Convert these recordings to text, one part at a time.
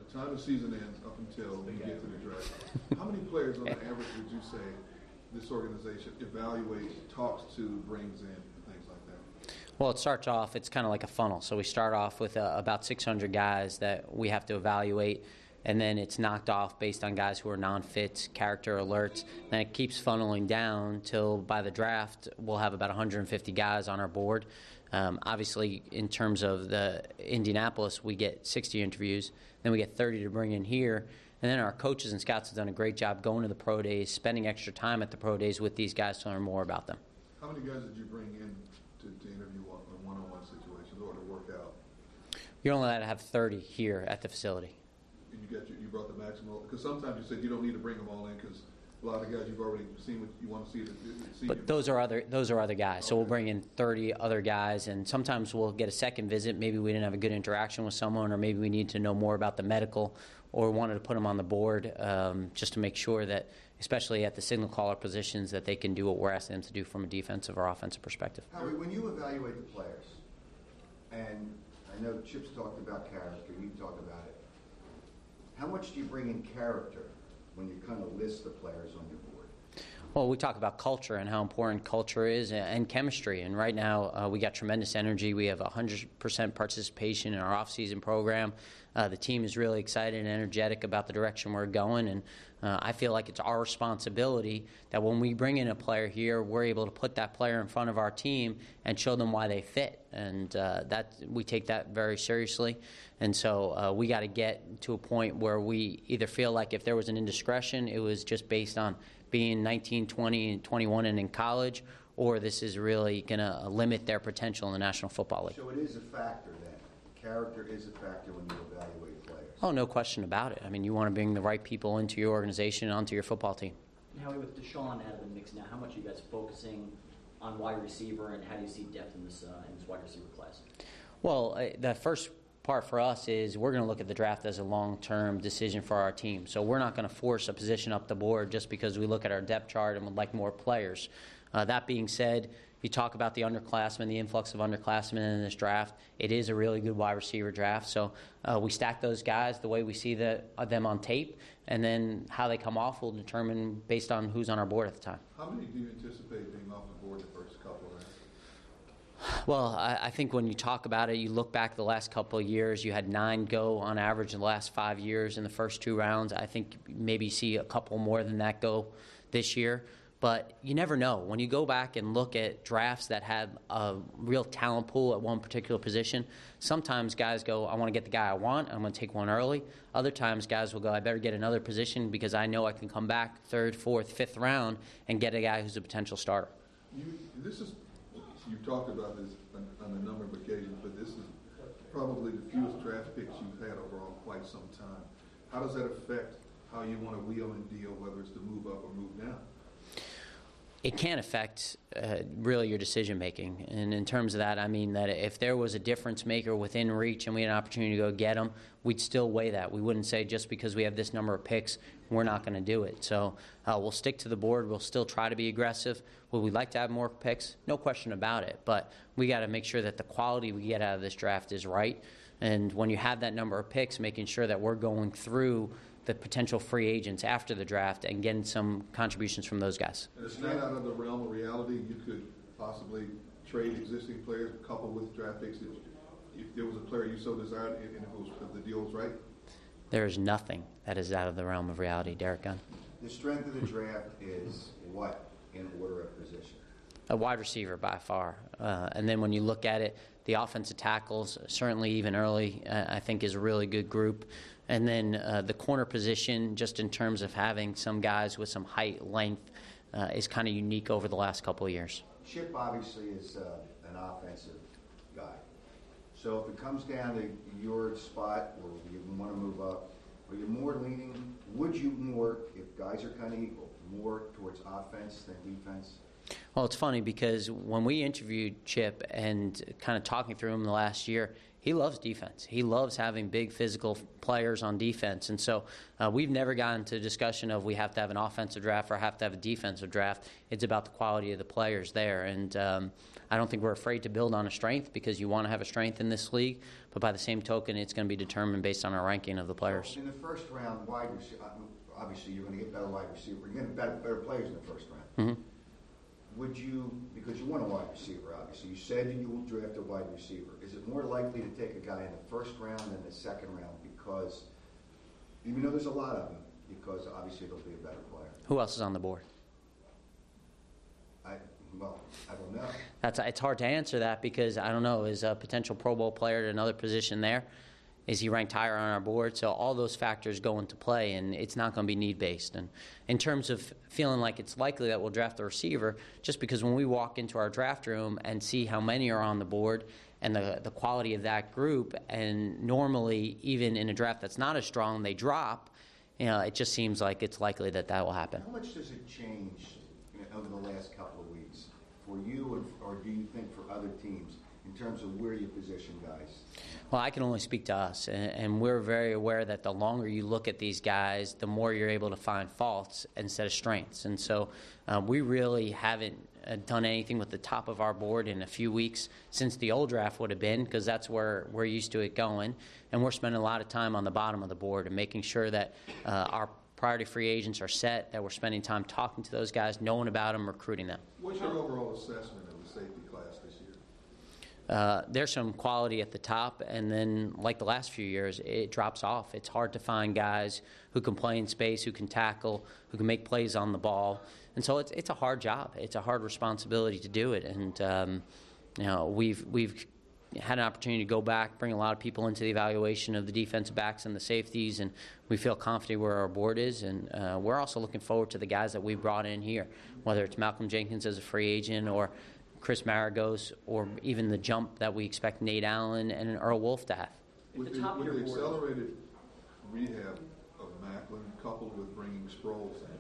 the time the season ends up until you get to the draft, how many players on the average would you say this organization evaluates, talks to, brings in, and things like that? Well, it starts off, it's kind of like a funnel. So we start off with about 600 guys that we have to evaluate, and then it's knocked off based on guys who are non-fit, character alerts. Then it keeps funneling down till by the draft, we'll have about 150 guys on our board. Obviously, in terms of the Indianapolis, we get 60 interviews. Then we get 30 to bring in here. And then our coaches and scouts have done a great job going to the pro days, spending extra time at the pro days with these guys to learn more about them. How many guys did you bring in to interview in one-on-one situations or to work out? You're only allowed to have 30 here at the facility. And you brought the maximum? Because sometimes you said you don't need to bring them all in because a lot of guys you've already seen what you want to see. But those are other guys. Okay. So we'll bring in 30 other guys, and sometimes we'll get a second visit. Maybe we didn't have a good interaction with someone, or maybe we need to know more about the medical, or wanted to put them on the board just to make sure that, especially at the signal caller positions, that they can do what we're asking them to do from a defensive or offensive perspective. Howie, when you evaluate the players, and I know Chip's talked about character, you've talked about it, how much do you bring in character when you kind of list the players on your board? Well, we talk about culture and how important culture is and chemistry. And right now, we got tremendous energy. We have 100% participation in our off-season program. The team is really excited and energetic about the direction we're going. And I feel like it's our responsibility that when we bring in a player here, we're able to put that player in front of our team and show them why they fit. And that we take that very seriously. And so we got to get to a point where we either feel like if there was an indiscretion, it was just based on being 19, 20, and 21 and in college, or this is really going to limit their potential in the National Football League. So it is a factor then. Character is a factor when you evaluate players. Oh, no question about it. I mean, you want to bring the right people into your organization and onto your football team. Howie, with Deshaun out of the mix now, how much are you guys focusing on wide receiver, and how do you see depth in this wide receiver class? Well, the first part for us is we're going to look at the draft as a long-term decision for our team. So we're not going to force a position up the board just because we look at our depth chart and would like more players. That being said, you talk about the underclassmen, the influx of underclassmen in this draft. It is a really good wide receiver draft. So we stack those guys the way we see them on tape, and then how they come off will determine based on who's on our board at the time. How many do you anticipate being off the board the first couple of rounds? Well, I think when you talk about it, you look back the last couple of years, you had 9 go on average in the last 5 years in the first 2 rounds. I think maybe see a couple more than that go this year. But you never know. When you go back and look at drafts that had a real talent pool at one particular position, sometimes guys go, I want to get the guy I want, I'm going to take one early. Other times guys will go, I better get another position because I know I can come back 3rd, 4th, 5th round and get a guy who's a potential starter. You've talked about this on a number of occasions, but this is probably the fewest draft picks you've had overall in quite some time. How does that affect how you want to wheel and deal, whether it's to move up or move down? It can affect really your decision making, and in terms of that, I mean that if there was a difference maker within reach and we had an opportunity to go get them, we'd still weigh that. We wouldn't say just because we have this number of picks, we're not going to do it. So we'll stick to the board. We'll still try to be aggressive. Would we like to have more picks? No question about it. But we got to make sure that the quality we get out of this draft is right. And when you have that number of picks, making sure that we're going through the potential free agents after the draft and getting some contributions from those guys. And it's not out of the realm of reality. You could possibly trade existing players coupled with draft picks if there was a player you so desired and if the deal was right? There is nothing that is out of the realm of reality, Derek Gunn. The strength of the draft is what in order of position? A wide receiver by far. And then when you look at it, the offensive tackles, certainly even early, I think is a really good group. And then the corner position, just in terms of having some guys with some height, length, is kind of unique over the last couple of years. Chip obviously is an offensive guy. So if it comes down to your spot or you want to move up, are you more leaning, would you more, if guys are kind of equal, more towards offense than defense? Well, it's funny because when we interviewed Chip and kind of talking through him the last year, he loves defense. He loves having big physical players on defense. And so we've never gotten to a discussion of we have to have an offensive draft or have to have a defensive draft. It's about the quality of the players there. And I don't think we're afraid to build on a strength because you want to have a strength in this league. But by the same token, it's going to be determined based on our ranking of the players. In the first round, wide receiver, obviously you're going to get better wide receiver. You're going to get better players in the first round. Mm-hmm. Would you, because you want a wide receiver, obviously, you said you will draft a wide receiver. Is it more likely to take a guy in the first round than the second round? Because, even though there's a lot of them, because obviously they'll be a better player. Who else is on the board? I don't know. It's hard to answer that because I don't know. Is a potential Pro Bowl player at another position there? Is he ranked higher on our board? So all those factors go into play, and it's not going to be need-based. And in terms of feeling like it's likely that we'll draft a receiver, just because when we walk into our draft room and see how many are on the board and the quality of that group, and normally even in a draft that's not as strong, they drop, it just seems like it's likely that will happen. How much does it change over the last couple of weeks for you, or do you think for other teams, in terms of where you position guys? Well, I can only speak to us, and we're very aware that the longer you look at these guys, the more you're able to find faults instead of strengths. And so we really haven't done anything with the top of our board in a few weeks since the old draft would have been, because that's where we're used to it going. And we're spending a lot of time on the bottom of the board and making sure that our priority free agents are set, that we're spending time talking to those guys, knowing about them, recruiting them. What's your overall assessment of the safety class this year? There's some quality at the top, and then, like the last few years, it drops off. It's hard to find guys who can play in space, who can tackle, who can make plays on the ball. And so it's a hard job. It's a hard responsibility to do it. And, we've had an opportunity to go back, bring a lot of people into the evaluation of the defensive backs and the safeties, and we feel confident where our board is. And we're also looking forward to the guys that we brought in here, whether it's Malcolm Jenkins as a free agent or Chris Maragos, or even the jump that we expect Nate Allen and Earl Wolf to have. With the accelerated rehab of Macklin, coupled with bringing Sproles in,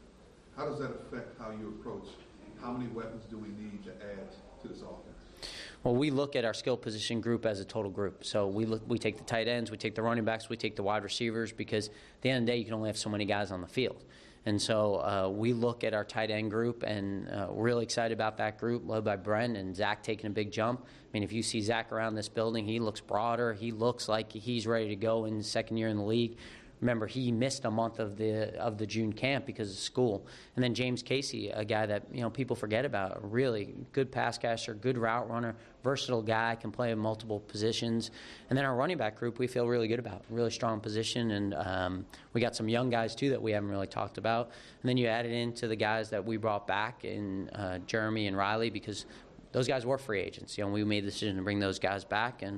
how does that affect how you approach how many weapons do we need to add to this offense? Well, we look at our skill position group as a total group. So we take the tight ends, we take the running backs, we take the wide receivers, because at the end of the day, you can only have so many guys on the field. And so we look at our tight end group, and we're really excited about that group, led by Brent and Zach taking a big jump. I mean, if you see Zach around this building, he looks broader. He looks like he's ready to go in his second year in the league. Remember, he missed a month of the June camp because of school. And then James Casey, a guy that people forget about, a really good pass catcher, good route runner, versatile guy, can play in multiple positions. And then our running back group, we feel really good about, really strong position. And we got some young guys too that we haven't really talked about. And then you add it into the guys that we brought back in Jeremy and Riley, because those guys were free agents. We made the decision to bring those guys back, and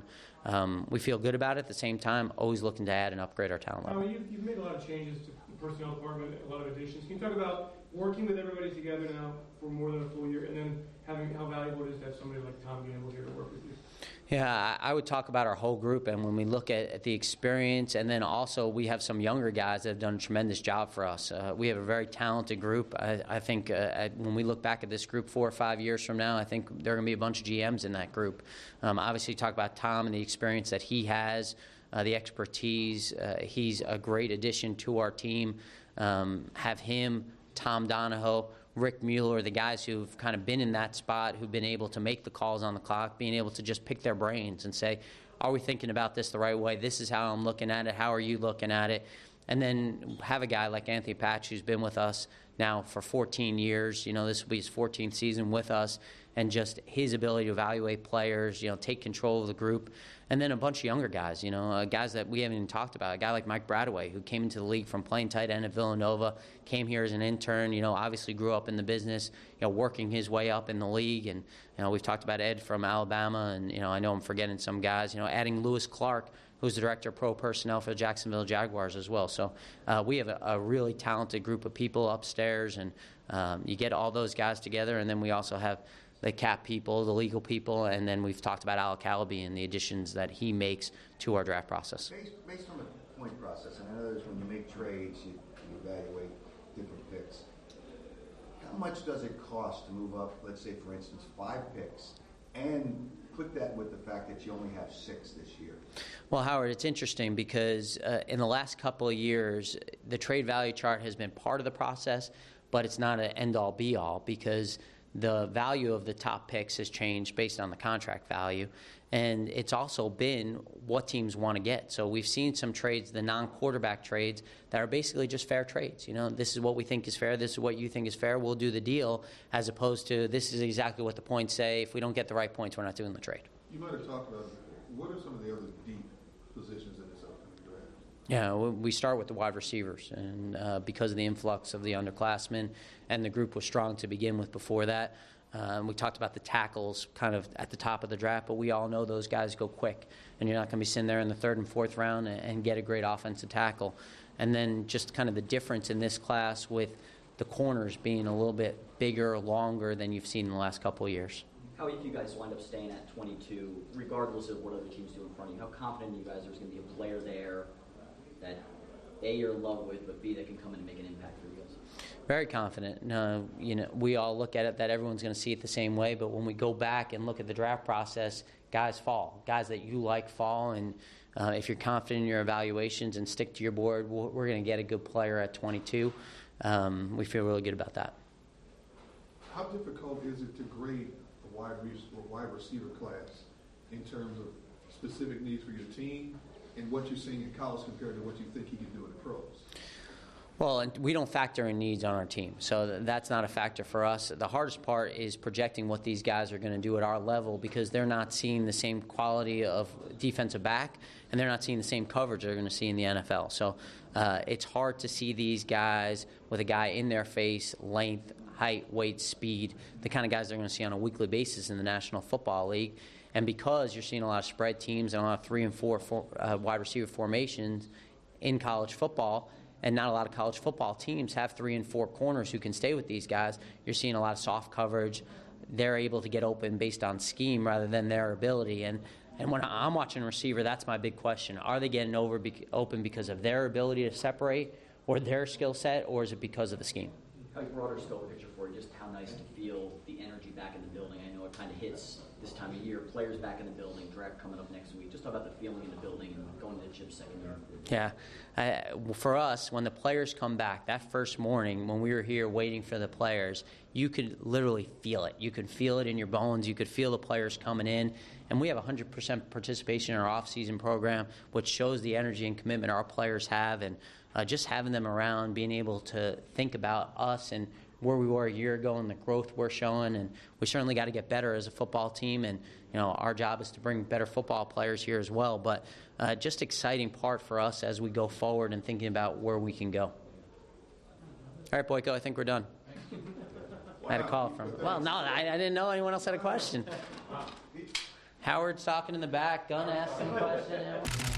we feel good about it. At the same time, always looking to add and upgrade our talent level. You've made a lot of changes to the personnel department, a lot of additions. Can you talk about working with everybody together now for more than a full year, and then how valuable it is to have somebody like Tom Gamble here to work with you? Yeah, I would talk about our whole group, and when we look at the experience, and then also we have some younger guys that have done a tremendous job for us. We have a very talented group. I think when we look back at this group 4 or 5 years from now, I think there are going to be a bunch of GMs in that group. Obviously, talk about Tom and the experience that he has, the expertise. He's a great addition to our team. Have him, Tom Donahoe, Rick Mueller, the guys who've kind of been in that spot, who've been able to make the calls on the clock, being able to just pick their brains and say, are we thinking about this the right way? This is how I'm looking at it. How are you looking at it? And then have a guy like Anthony Patch, who's been with us now for 14 years. This will be his 14th season with us, and just his ability to evaluate players, take control of the group. And then a bunch of younger guys, guys that we haven't even talked about. A guy like Mike Bradaway, who came into the league from playing tight end at Villanova, came here as an intern, obviously grew up in the business, working his way up in the league. And, we've talked about Ed from Alabama, and, I know I'm forgetting some guys, adding Lewis Clark, who's the director of pro personnel for the Jacksonville Jaguars as well. So we have a really talented group of people upstairs, and you get all those guys together, and then we also have the cap people, the legal people, and then we've talked about Alec Calaby and the additions that he makes to our draft process. Based on the point process, and I know when you make trades, you evaluate different picks. How much does it cost to move up, let's say, for instance, 5 picks and put that with the fact that you only have 6 this year? Well, Howard, it's interesting because in the last couple of years, the trade value chart has been part of the process, but it's not an end-all, be-all because the value of the top picks has changed based on the contract value. And it's also been what teams want to get. So we've seen some trades, the non-quarterback trades, that are basically just fair trades. You know, this is what we think is fair. This is what you think is fair. We'll do the deal, as opposed to this is exactly what the points say. If we don't get the right points, we're not doing the trade. You might have talked about what are some of the other deep positions in this upcoming draft? Yeah, we start with the wide receivers, and because of the influx of the underclassmen, and the group was strong to begin with before that. We talked about the tackles kind of at the top of the draft, but we all know those guys go quick, and you're not going to be sitting there in the 3rd and 4th round and get a great offensive tackle. And then just kind of the difference in this class with the corners being a little bit bigger, longer than you've seen in the last couple of years. How if you guys wind up staying at 22, regardless of what other teams do in front of you, how confident are you guys there's going to be a player there that A, you're in love with, but B, that can come in and make an impact for you guys? Very confident. You know, we all look at it that everyone's going to see it the same way, but when we go back and look at the draft process, guys fall. Guys that you like fall, and if you're confident in your evaluations and stick to your board, we're going to get a good player at 22. We feel really good about that. How difficult is it to grade a wide receiver class in terms of specific needs for your team and what you're seeing in college compared to what you think he can do in the pros? Well, and we don't factor in needs on our team, so that's not a factor for us. The hardest part is projecting what these guys are going to do at our level because they're not seeing the same quality of defensive back, and they're not seeing the same coverage they're going to see in the NFL. So it's hard to see these guys with a guy in their face, length, height, weight, speed, the kind of guys they're going to see on a weekly basis in the National Football League. And because you're seeing a lot of spread teams and a lot of 3 and 4 wide receiver formations in college football, and not a lot of college football teams have 3 and 4 corners who can stay with these guys, you're seeing a lot of soft coverage. They're able to get open based on scheme rather than their ability. And when I'm watching a receiver, that's my big question. Are they getting open because of their ability to separate or their skill set, or is it because of the scheme? A broader scope picture for you, just how nice to feel the energy back in the building. I know it kind of hits this time of year, players back in the building, draft coming up next week. Just talk about the feeling in the building and going to the Chip's second year. Yeah. For us, when the players come back, that first morning when we were here waiting for the players, you could literally feel it. You could feel it in your bones. You could feel the players coming in. And we have 100% participation in our off-season program, which shows the energy and commitment our players have. And just having them around, being able to think about us and where we were a year ago and the growth we're showing. And we certainly got to get better as a football team. And, you know, our job is to bring better football players here as well. But just exciting part for us as we go forward and thinking about where we can go. All right, Boyko, I think we're done. I had a call from... Well, no, I didn't know anyone else had a question. Howard's talking in the back. Gunn asked some question.